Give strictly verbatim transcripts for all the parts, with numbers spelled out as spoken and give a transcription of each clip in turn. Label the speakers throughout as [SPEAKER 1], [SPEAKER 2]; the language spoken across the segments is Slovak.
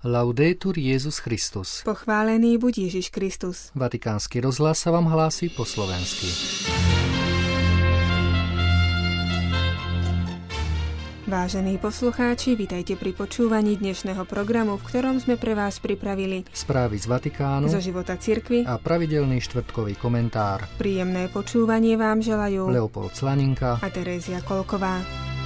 [SPEAKER 1] Laudetur Jesus Christus.
[SPEAKER 2] Pochválený buď Ježiš Kristus.
[SPEAKER 1] Vatikánsky rozhlas sa vám hlási po slovensky.
[SPEAKER 2] Vážení poslucháči, vitajte pri počúvaní dnešného programu, v ktorom sme pre vás pripravili
[SPEAKER 1] správy z Vatikánu,
[SPEAKER 2] zo života cirkvi
[SPEAKER 1] a pravidelný štvrtkový komentár.
[SPEAKER 2] Príjemné počúvanie vám želajú
[SPEAKER 1] Leopold Slaninka
[SPEAKER 2] a Terézia Kolková.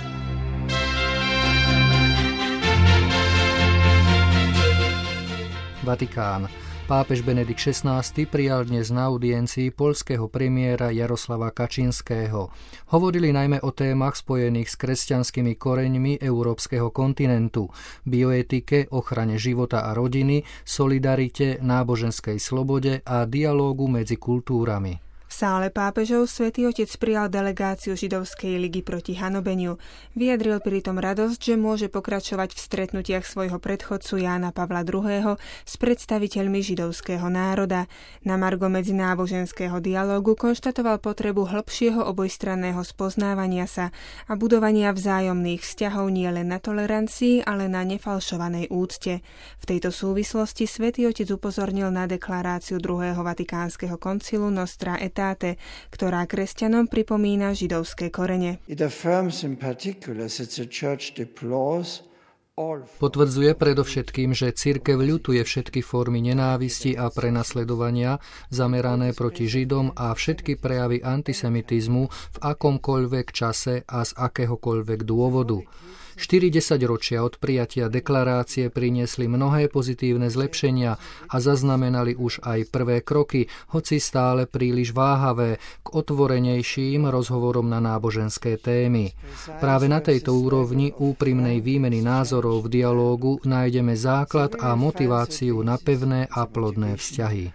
[SPEAKER 1] Vatikán. Pápež Benedikt šestnásty prijal dnes na audiencii poľského premiéra Jaroslava Kačinského. Hovorili najmä o témach spojených s kresťanskými koreňmi európskeho kontinentu, bioetike, ochrane života a rodiny, solidarite, náboženskej slobode a dialógu medzi kultúrami.
[SPEAKER 2] V sále pápežov Svätý Otec prijal delegáciu Židovskej ligy proti hanobeniu. Vyjadril pritom radosť, že môže pokračovať v stretnutiach svojho predchodcu Jána Pavla druhého. s predstaviteľmi židovského národa. Na margo medzináboženského dialógu konštatoval potrebu hĺbšieho obojstranného spoznávania sa a budovania vzájomných vzťahov nielen na tolerancii, ale na nefalšovanej úcte. V tejto súvislosti Svätý Otec upozornil na deklaráciu druhého vatikánskeho koncilu Nostra Aetate, ktorá kresťanom pripomína židovské korene.
[SPEAKER 1] Potvrdzuje predovšetkým, že cirkev ľutuje všetky formy nenávisti a prenasledovania zamerané proti Židom a všetky prejavy antisemitizmu v akomkoľvek čase a z akéhokoľvek dôvodu. Štyri desaťročia od prijatia deklarácie priniesli mnohé pozitívne zlepšenia a zaznamenali už aj prvé kroky, hoci stále príliš váhavé, k otvorenejším rozhovorom na náboženské témy. Práve na tejto úrovni úprimnej výmeny názorov v dialógu nájdeme základ a motiváciu na pevné a plodné vzťahy.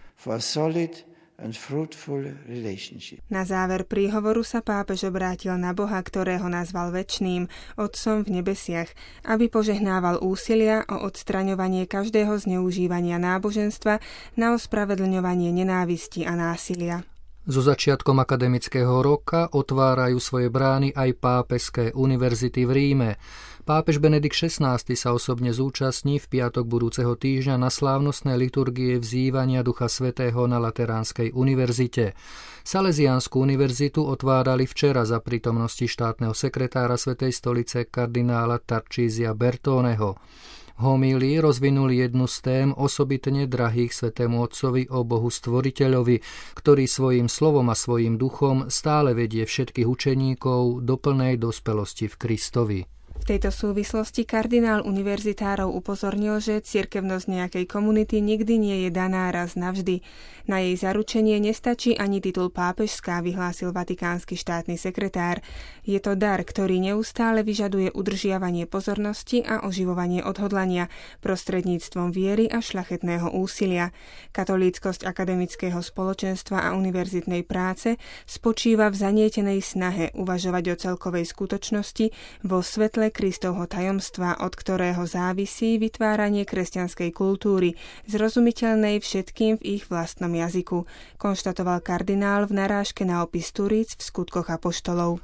[SPEAKER 2] Na záver príhovoru sa pápež obrátil na Boha, ktorého nazval večným, Otcom v nebesiach, aby požehnával úsilia o odstraňovanie každého zneužívania náboženstva na ospravedlňovanie nenávisti a násilia.
[SPEAKER 1] So začiatkom akademického roka otvárajú svoje brány aj pápežské univerzity v Ríme. Pápež Benedikt šestnásty sa osobne zúčastní v piatok budúceho týždňa na slávnostnej liturgie vzývania Ducha Svätého na Lateránskej univerzite. Salesiánsku univerzitu otvárali včera za prítomnosti štátneho sekretára Svätej stolice kardinála Tarcísia Bertoneho. V homílii rozvinuli jednu z tém osobitne drahých Svätému Otcovi o Bohu Stvoriteľovi, ktorý svojím slovom a svojím duchom stále vedie všetkých učeníkov do plnej dospelosti v Kristovi.
[SPEAKER 2] V tejto súvislosti kardinál univerzitárov upozornil, že cirkevnosť nejakej komunity nikdy nie je daná raz navždy. Na jej zaručenie nestačí ani titul pápežská, vyhlásil vatikánsky štátny sekretár. Je to dar, ktorý neustále vyžaduje udržiavanie pozornosti a oživovanie odhodlania prostredníctvom viery a šľachetného úsilia. Katolíckosť akademického spoločenstva a univerzitnej práce spočíva v zanietenej snahe uvažovať o celkovej skutočnosti vo svetle Kristovho tajomstva, od ktorého závisí vytváranie kresťanskej kultúry, zrozumiteľnej všetkým v ich vlastnom jazyku, konštatoval kardinál v narážke na opis Turíc v Skutkoch apoštolov.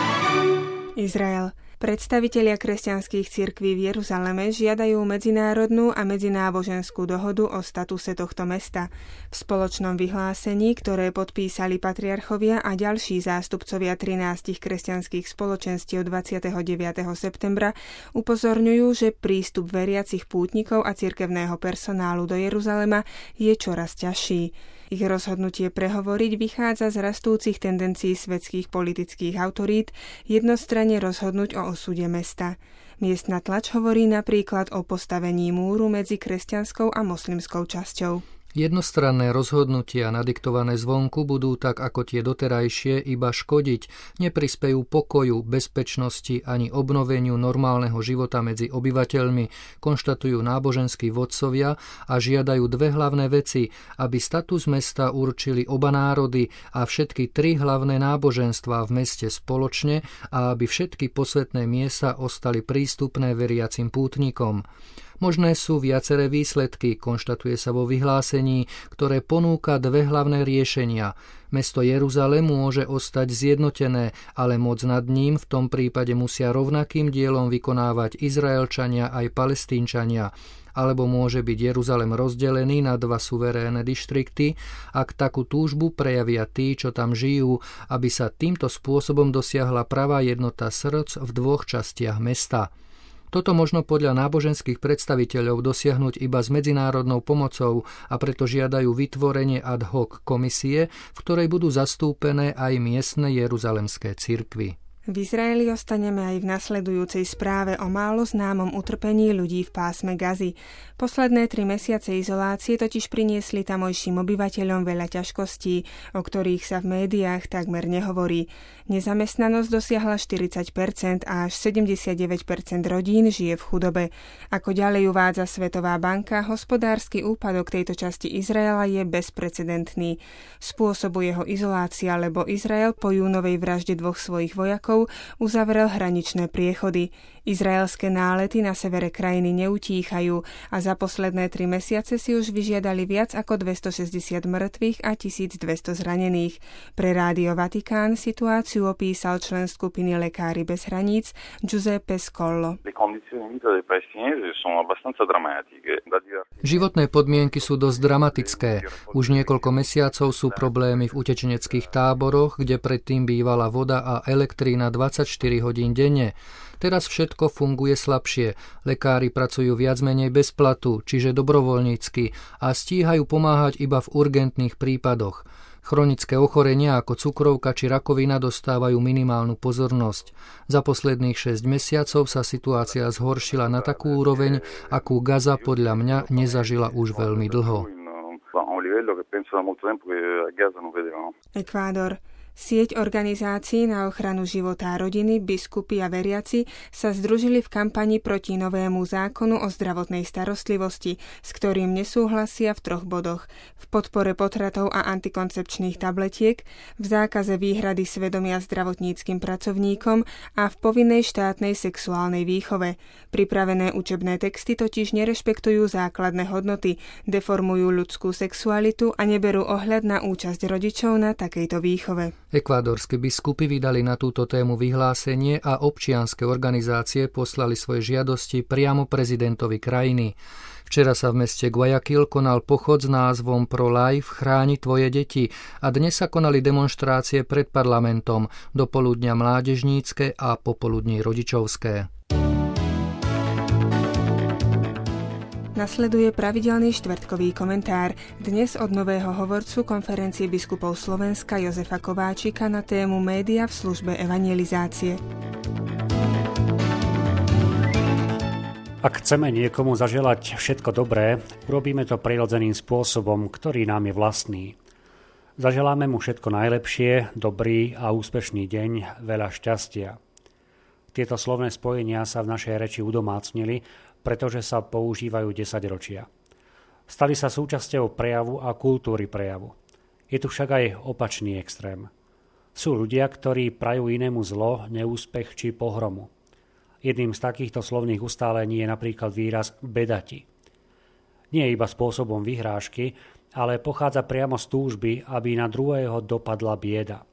[SPEAKER 2] Izrael. Predstavitelia kresťanských cirkví v Jeruzaleme žiadajú medzinárodnú a medzináboženskú dohodu o statuse tohto mesta. V spoločnom vyhlásení, ktoré podpísali patriarchovia a ďalší zástupcovia trinástich kresťanských spoločenstiev dvadsiateho deviateho septembra, upozorňujú, že prístup veriacich pútnikov a cirkevného personálu do Jeruzalema je čoraz ťažší. Ich rozhodnutie prehovoriť vychádza z rastúcich tendencií svetských politických autorít jednostranne rozhodnúť o osude mesta. Miestna tlač hovorí napríklad o postavení múru medzi kresťanskou a moslimskou časťou.
[SPEAKER 1] Jednostranné rozhodnutia nadiktované zvonku budú tak ako tie doterajšie iba škodiť, neprispejú pokoju, bezpečnosti ani obnoveniu normálneho života medzi obyvateľmi, konštatujú náboženskí vodcovia a žiadajú dve hlavné veci, aby status mesta určili oba národy a všetky tri hlavné náboženstvá v meste spoločne a aby všetky posvätné miesta ostali prístupné veriacim pútnikom. Možné sú viaceré výsledky, konštatuje sa vo vyhlásení, ktoré ponúka dve hlavné riešenia. Mesto Jeruzalém môže ostať zjednotené, ale moc nad ním v tom prípade musia rovnakým dielom vykonávať Izraelčania aj Palestínčania. alebo môže byť Jeruzalem rozdelený na dva suverénne dištrikty, ak takú túžbu prejavia tí, čo tam žijú, aby sa týmto spôsobom dosiahla pravá jednota srdc v dvoch častiach mesta. Toto možno podľa náboženských predstaviteľov dosiahnuť iba s medzinárodnou pomocou a preto žiadajú vytvorenie ad hoc komisie, v ktorej budú zastúpené aj miestne jeruzalemské cirkvy.
[SPEAKER 2] V Izraeli ostaneme aj v nasledujúcej správe o málo známom utrpení ľudí v pásme Gazy. Posledné tri mesiace izolácie totiž priniesli tamojším obyvateľom veľa ťažkostí, o ktorých sa v médiách takmer nehovorí. Nezamestnanosť dosiahla štyridsať percent a až sedemdesiatdeväť percent rodín žije v chudobe. Ako ďalej uvádza Svetová banka, hospodársky úpadok tejto časti Izraela je bezprecedentný. Spôsobuje ho izolácia, lebo Izrael po júnovej vražde dvoch svojich vojakov uzavrel hraničné priechody. Izraelské nálety na severe krajiny neutíchajú a za posledné tri mesiace si už vyžiadali viac ako dvestošesťdesiat mŕtvych a tisícdvesto zranených. Pre Rádio Vatikán situáciu opísal člen skupiny Lekári bez hraníc Giuseppe Scollo.
[SPEAKER 1] Životné podmienky sú dosť dramatické. Už niekoľko mesiacov sú problémy v utečeneckých táboroch, kde predtým bývala voda a elektrína dvadsaťštyri hodín denne. Teraz všetko funguje slabšie. Lekári pracujú viac menej bez platu, čiže dobrovoľnícky a stíhajú pomáhať iba v urgentných prípadoch. Chronické ochorenia ako cukrovka či rakovina dostávajú minimálnu pozornosť. Za posledných šesť mesiacov sa situácia zhoršila na takú úroveň, akú Gaza podľa mňa nezažila už veľmi dlho.
[SPEAKER 2] Ekvádor. Sieť organizácií na ochranu života a rodiny, biskupy a veriaci sa združili v kampani proti novému zákonu o zdravotnej starostlivosti, s ktorým nesúhlasia v troch bodoch. V podpore potratov a antikoncepčných tabletiek, v zákaze výhrady svedomia zdravotníckym pracovníkom a v povinnej štátnej sexuálnej výchove. Pripravené učebné texty totiž nerešpektujú základné hodnoty, deformujú ľudskú sexualitu a neberú ohľad na účasť rodičov na takejto výchove.
[SPEAKER 1] Ekvádorské biskupy vydali na túto tému vyhlásenie a občianske organizácie poslali svoje žiadosti priamo prezidentovi krajiny. Včera sa v meste Guayaquil konal pochod s názvom Pro-Life chráni tvoje deti a dnes sa konali demonštrácie pred parlamentom, dopoludňa mládežnícke a popoludní rodičovské.
[SPEAKER 2] Nasleduje pravidelný štvrtkový komentár. Dnes od nového hovorcu konferencie biskupov Slovenska Jozefa Kováčika na tému Média v službe evangelizácie.
[SPEAKER 3] Ak chceme niekomu zaželať všetko dobré, urobíme to prirodzeným spôsobom, ktorý nám je vlastný. Zaželáme mu všetko najlepšie, dobrý a úspešný deň, veľa šťastia. Tieto slovné spojenia sa v našej reči udomácnili, pretože sa používajú desaťročia. Stali sa súčasťou prejavu a kultúry prejavu. Je tu však aj opačný extrém. Sú ľudia, ktorí prajú inému zlo, neúspech či pohromu. Jedným z takýchto slovných ustálení je napríklad výraz bedati. Nie iba spôsobom vyhrážky, ale pochádza priamo z túžby, aby na druhého dopadla bieda.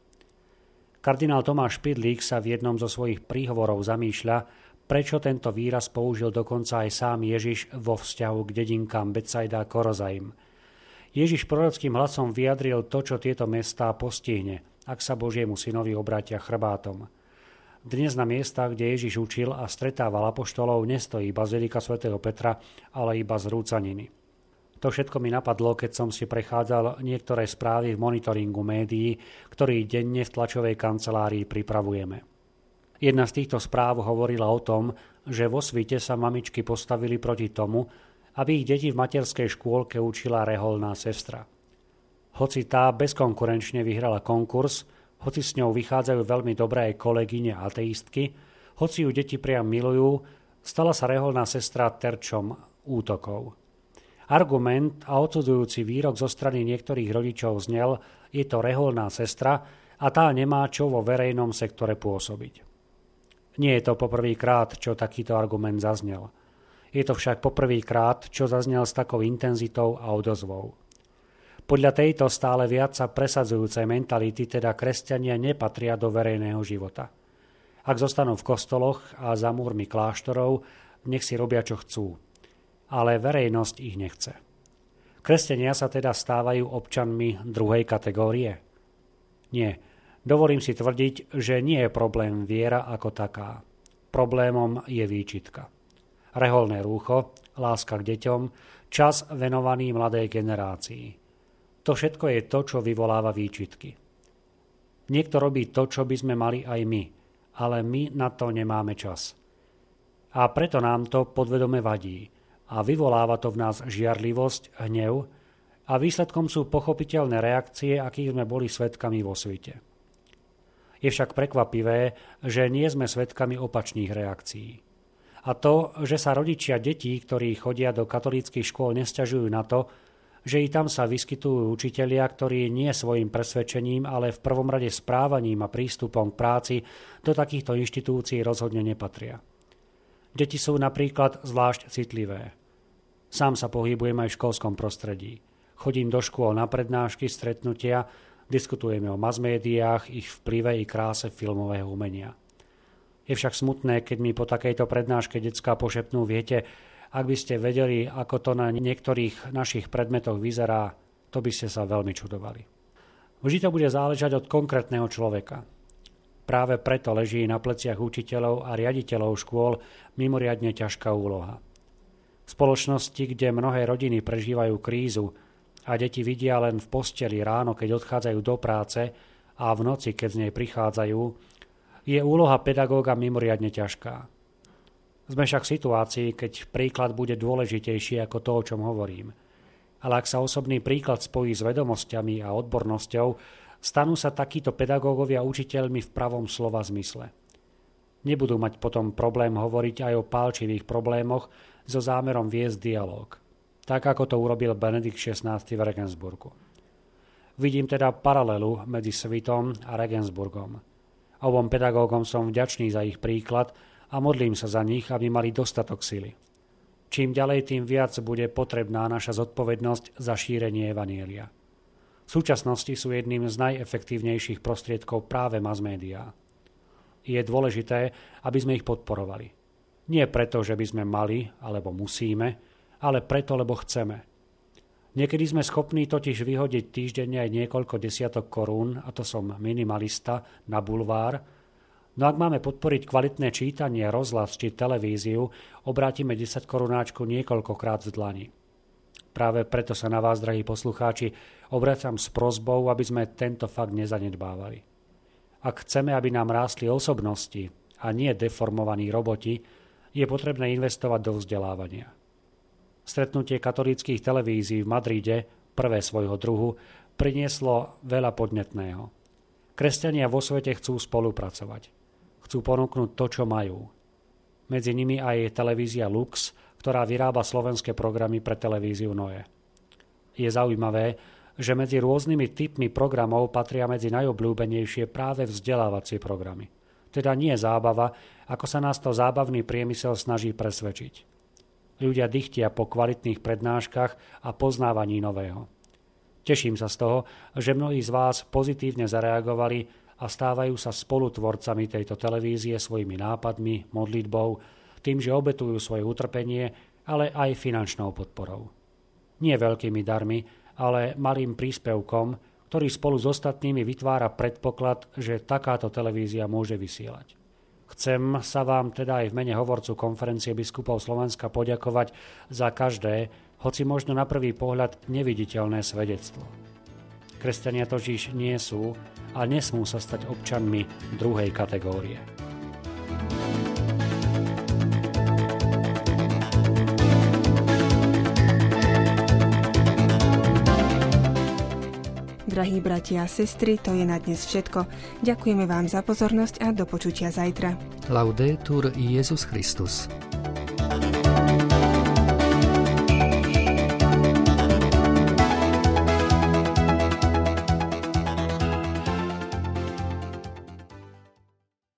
[SPEAKER 3] Kardinál Tomáš Špidlík sa v jednom zo svojich príhovorov zamýšľa, prečo tento výraz použil dokonca aj sám Ježiš vo vzťahu k dedinkám Betsaida a Korozaim. Ježiš prorockým hlasom vyjadril to, čo tieto mestá postihne, ak sa Božiemu synovi obrátia chrbátom. Dnes na miestach, kde Ježiš učil a stretával apoštolov, nestojí bazilika svätého Petra, ale iba zrúcaniny. To všetko mi napadlo, keď som si prechádzal niektoré správy v monitoringu médií, ktorý denne v tlačovej kancelárii pripravujeme. Jedna z týchto správ hovorila o tom, že vo svite sa mamičky postavili proti tomu, aby ich deti v materskej škôlke učila reholná sestra. Hoci tá bezkonkurenčne vyhrala konkurs, hoci s ňou vychádzajú veľmi dobré aj kolegyne ateistky, hoci ju deti priam milujú, stala sa reholná sestra terčom útokov. Argument a odsudzujúci výrok zo strany niektorých rodičov znel, je to reholná sestra a tá nemá čo vo verejnom sektore pôsobiť. Nie je to poprvýkrát, čo takýto argument zaznel. Je to však poprvýkrát, čo zaznel s takou intenzitou a odozvou. Podľa tejto stále viac sa presadzujúcej mentality teda kresťania nepatria do verejného života. Ak zostanú v kostoloch a za múrmi kláštorov, nech si robia čo chcú. ale verejnosť ich nechce. Kresťania sa teda stávajú občanmi druhej kategórie? Nie. Dovolím si tvrdiť, že nie je problém viera ako taká. Problémom je výčitka. Reholné rúcho, láska k deťom, čas venovaný mladej generácii. To všetko je to, čo vyvoláva výčitky. Niekto robí to, čo by sme mali aj my, ale my na to nemáme čas. A preto nám to podvedome vadí a vyvoláva to v nás žiarlivosť, hnev a výsledkom sú pochopiteľné reakcie, akých sme boli svedkami vo svete. Je však prekvapivé, že nie sme svedkami opačných reakcií. A to, že sa rodičia detí, ktorí chodia do katolíckych škôl, nesťažujú na to, že i tam sa vyskytujú učitelia, ktorí nie svojim presvedčením, ale v prvom rade správaním a prístupom k práci do takýchto inštitúcií rozhodne nepatria. Deti sú napríklad zvlášť citlivé. Sám sa pohybujem aj v školskom prostredí. Chodím do škôl na prednášky, stretnutia, diskutujeme o masmédiách, ich vplyve i kráse filmového umenia. Je však smutné, keď mi po takejto prednáške decká pošepnú, viete, ak by ste vedeli, ako to na niektorých našich predmetoch vyzerá, to by ste sa veľmi čudovali. Vždy to bude záležať od konkrétneho človeka. Práve preto leží na pleciach učiteľov a riaditeľov škôl mimoriadne ťažká úloha. V spoločnosti, kde mnohé rodiny prežívajú krízu a deti vidia len v posteli ráno, keď odchádzajú do práce a v noci, keď z nej prichádzajú, je úloha pedagóga mimoriadne ťažká. Sme však v situácii, keď príklad bude dôležitejší ako to, o čom hovorím. Ale ak sa osobný príklad spojí s vedomosťami a odbornosťou, stanú sa takíto pedagógovia učiteľmi v pravom slova zmysle. Nebudú mať potom problém hovoriť aj o pálčivých problémoch so zámerom viesť dialóg, tak ako to urobil Benedikt šestnásty v Regensburgu. Vidím teda paralelu medzi Svitom a Regensburgom. Obom pedagógom som vďačný za ich príklad a modlím sa za nich, aby mali dostatok sily. Čím ďalej, tým viac bude potrebná naša zodpovednosť za šírenie evanjelia. V súčasnosti sú jedným z najefektívnejších prostriedkov práve masmédiá. Je dôležité, aby sme ich podporovali. Nie preto, že by sme mali alebo musíme, ale preto, lebo chceme. Niekedy sme schopní totiž vyhodiť týždenne aj niekoľko desiatok korún, a to som minimalista, na bulvár. No ak máme podporiť kvalitné čítanie, rozhlas či televíziu, obrátime desaťkorunáčku niekoľkokrát v dlani. Práve preto sa na vás, drahí poslucháči, obracam s prosbou, aby sme tento fakt nezanedbávali. Ak chceme, aby nám rástli osobnosti a nie deformovaní roboti, je potrebné investovať do vzdelávania. Stretnutie katolíckych televízií v Madride, prvé svojho druhu, prinieslo veľa podnetného. Kresťania vo svete chcú spolupracovať. Chcú ponúknuť to, čo majú. Medzi nimi aj televízia Lux, ktorá vyrába slovenské programy pre televíziu Noe. Je zaujímavé, že medzi rôznymi typmi programov patria medzi najobľúbenejšie práve vzdelávacie programy. Teda nie zábava, ako sa nás to zábavný priemysel snaží presvedčiť. Ľudia dychtia po kvalitných prednáškach a poznávaní nového. Teším sa z toho, že mnohí z vás pozitívne zareagovali a stávajú sa spolutvorcami tejto televízie svojimi nápadmi, modlitbou, tým, že obetujú svoje utrpenie, ale aj finančnou podporou. Nie veľkými darmi, ale malým príspevkom, ktorý spolu s ostatnými vytvára predpoklad, že takáto televízia môže vysielať. Chcem sa vám teda aj v mene hovorcu Konferencie biskupov Slovenska poďakovať za každé, hoci možno na prvý pohľad neviditeľné svedectvo. Kresťania totiž nie sú a nesmú sa stať občanmi druhej kategórie.
[SPEAKER 2] Drahí bratia a sestry, to je na dnes všetko. Ďakujeme vám za pozornosť a do počutia zajtra.
[SPEAKER 1] Laudetur Jesus Christus.